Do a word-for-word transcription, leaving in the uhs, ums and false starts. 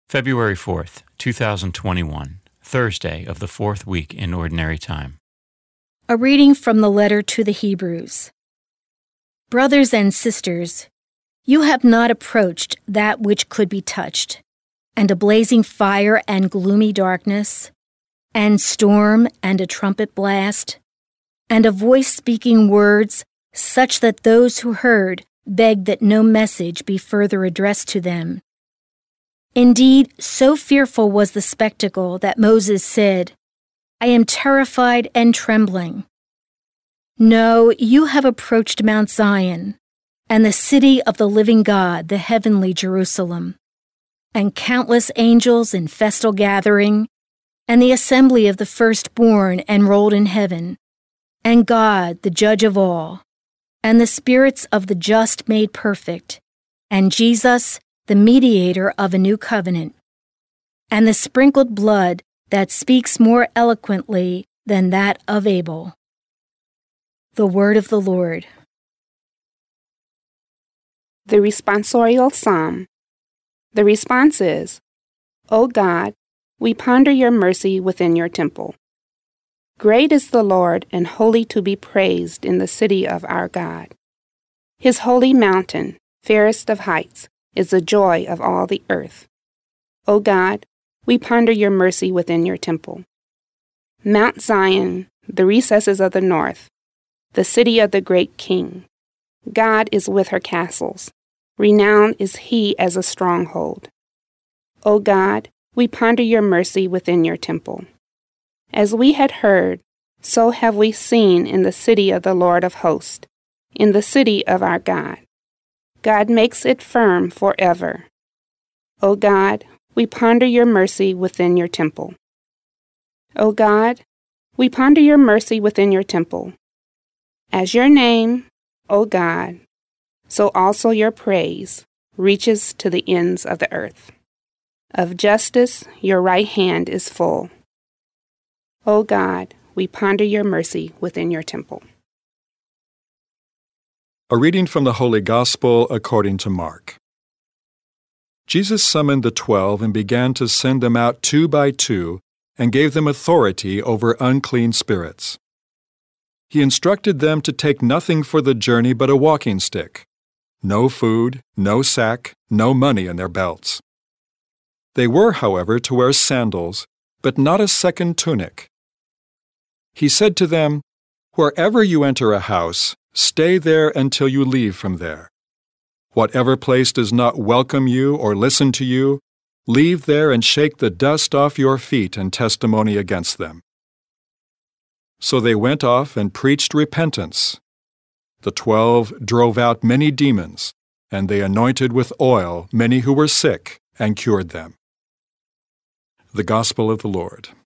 February fourth, two thousand twenty-one, Thursday of the fourth week in Ordinary Time. A reading from the letter to the Hebrews. Brothers and sisters, you have not approached that which could be touched, and a blazing fire and gloomy darkness, and storm and a trumpet blast, and a voice speaking words such that those who heard begged that no message be further addressed to them. Indeed, so fearful was the spectacle that Moses said, I am terrified and trembling. No, you have approached Mount Zion, and the city of the living God, the heavenly Jerusalem, and countless angels in festal gathering, and the assembly of the firstborn enrolled in heaven, and God, the judge of all, and the spirits of the just made perfect, and Jesus, the mediator of a new covenant, and the sprinkled blood that speaks more eloquently than that of Abel. The word of the Lord. The responsorial psalm. The response is, O God, we ponder your mercy within your temple. Great is the Lord and holy to be praised in the city of our God. His holy mountain, fairest of heights, is the joy of all the earth. O God, we ponder your mercy within your temple. Mount Zion, the recesses of the north, the city of the great King. God is with her castles. Renowned is he as a stronghold. O God, we ponder your mercy within your temple. As we had heard, so have we seen in the city of the Lord of hosts, in the city of our God. God makes it firm forever. O God, we ponder your mercy within your temple. O God, we ponder your mercy within your temple. As your name, O God, so also your praise reaches to the ends of the earth. Of justice your right hand is full. O God, we ponder your mercy within your temple. A reading from the Holy Gospel according to Mark. Jesus summoned the twelve and began to send them out two by two and gave them authority over unclean spirits. He instructed them to take nothing for the journey but a walking stick, no food, no sack, no money in their belts. They were, however, to wear sandals, but not a second tunic. He said to them, Wherever you enter a house, stay there until you leave from there. Whatever place does not welcome you or listen to you, leave there and shake the dust off your feet in testimony against them. So they went off and preached repentance. The twelve drove out many demons, and they anointed with oil many who were sick and cured them. The Gospel of the Lord.